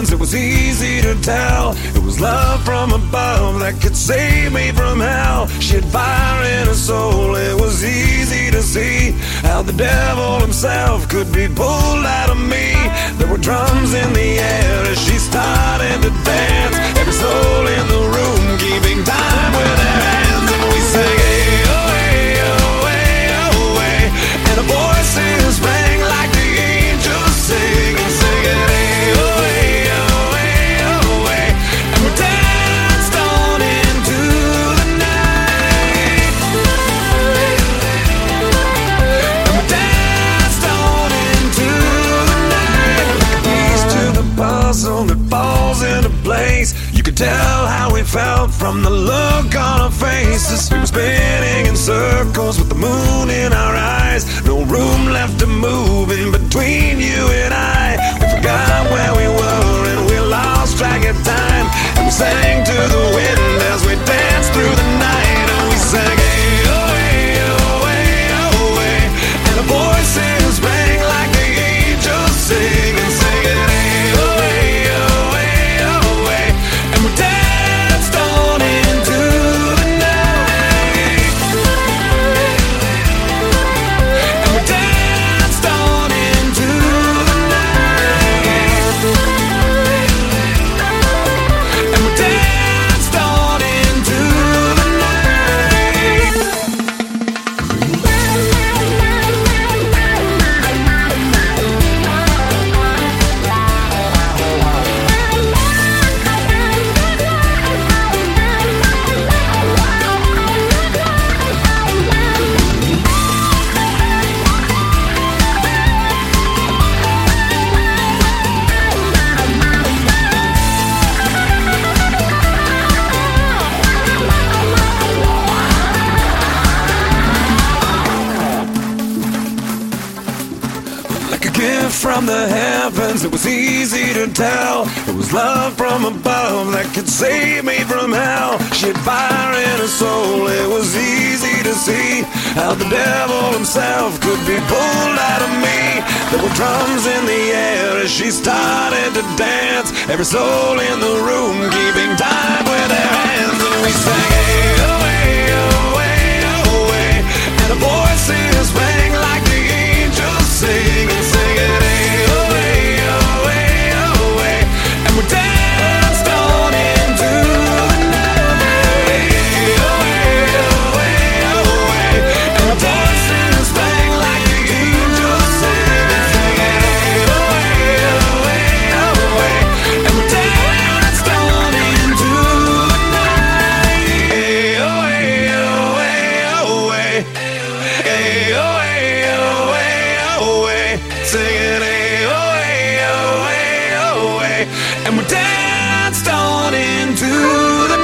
heavens, it was easy to tell. It was love from above that could save me from hell. She had fire in her soul, it was easy to see how the devil himself could be pulled out of me. There were drums in the air as she started to dance. Every soul in the room keeping time with their hands. And we sang, hey, oh, hey, oh, hey, oh, hey. And the voices rang like the angels sing. And singing, hey, oh, hey, oh, hey, oh, hey. And we danced on into the night. And we danced on into the night. Piece to the puzzle that falls into place. You could tell how we felt from the look on our faces. We were spinning in circles with the moon in our eyes. No room left to move in between you and I. We forgot where we were and we lost track of time. And we sang to the wind as we danced through the night. And we sang, hey, oh, hey, oh, hey, oh, hey. And the voices rang like the angels sing. And singing, hey, oh, hey, oh, hey, oh, hey. And we danced on into the night. And we danced on into the night. And we danced on into the night. Like a gift from the heavens, it was easy to tell. It was love from above that could save me from hell. She had fire in her soul, it was easy to see how the devil himself could be pulled out of me. There were drums in the air as she started to dance. Every soul in the room keeping time with their hands. And we sang, hey, oh, hey, oh, hey, oh, hey. And the voices rang like the angels sing. And singing, hey, oh, hey, oh, hey, oh, hey. And we danced on into the night. Hey, oh, hey, oh, hey, oh, hey. And the voices rang like the angels sing. And singing, hey, oh, hey, oh, hey, oh, hey. And we danced on into the night. Hey, oh, hey, oh, hey, oh, hey. Hey, oh, hey, oh, hey, oh, hey. Singing, hey, oh, hey, oh, hey, oh, hey. And we danced on into the